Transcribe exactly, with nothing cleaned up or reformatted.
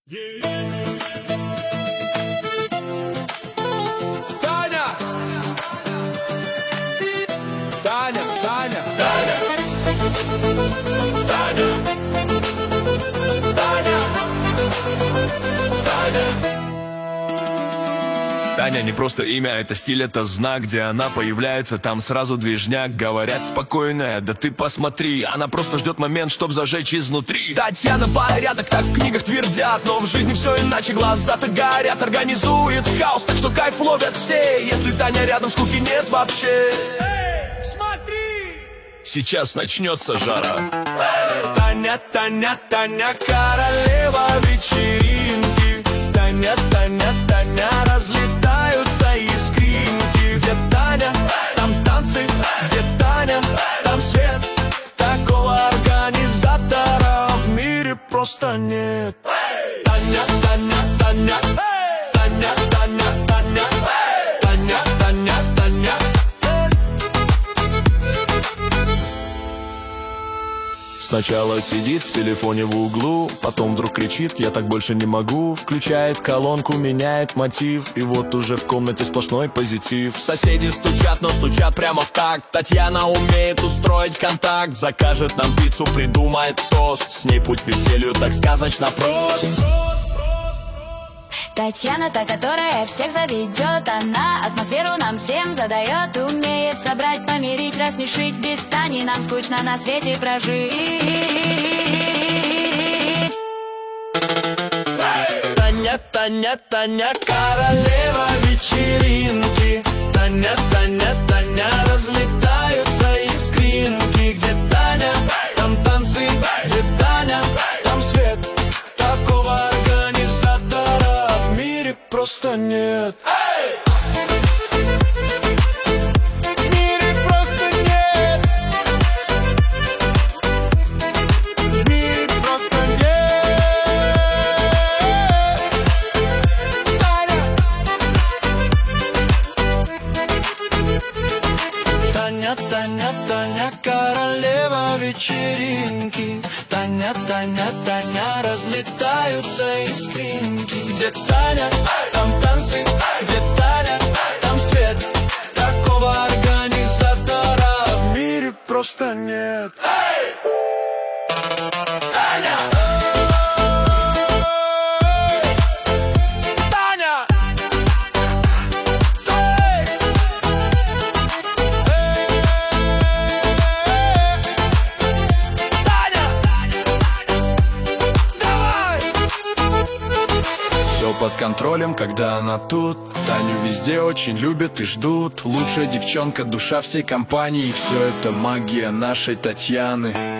Таня! Таня, Таня, Таня! Таня! Таня! Таня! Таня не просто имя, это стиль, это знак. Где она появляется, там сразу движняк. Говорят спокойная, да ты посмотри, она просто ждет момент, чтоб зажечь изнутри. Татьяна порядок, так в книгах твердят, но в жизни все иначе, глаза-то горят. Организует хаос, так что кайф ловят все. Если Таня рядом, скуки нет вообще. Эй, смотри! Сейчас начнется жара. Эй! Таня, Таня, Таня, королева вечеринки. Таня, Таня, Таня, разлетаются искринки. Где Таня, там танцы. Где Таня, там свет. Такого организатора в мире просто нет. Таня, Таня, Таня, Таня, Таня, Таня, Таня, Таня, Таня. Сначала сидит в телефоне в углу, потом вдруг кричит: я так больше не могу. Включает колонку, меняет мотив, и вот уже в комнате сплошной позитив. Соседи стучат, но стучат прямо в такт. Татьяна умеет устроить контакт. Закажет нам пиццу, придумает тост. С ней путь к веселью так сказочно прост. Татьяна, та, которая всех заведет. Она атмосферу нам всем задает. Умеет собрать, помирить, рассмешить. Без Тани нам скучно на свете прожить. Таня, Таня, Таня, королева вечеринки. Таня, Таня, Таня, разлетаются искринки. Где Таня, там танцы. Где Таня, там свет. Такого организатора в мире просто нет. В мире просто нет. В мире просто нет. Таня, Таня, Таня, королева вечеринки. Таня, Таня, Таня, разлетаются искринки. Где Таня, там танцы. Где Таня, там свет. Такого организатора в мире просто нет. Таня! Таня! Все под контролем, когда она тут. Таню везде очень любят и ждут. Лучшая девчонка, душа всей компании. Все это магия нашей Татьяны.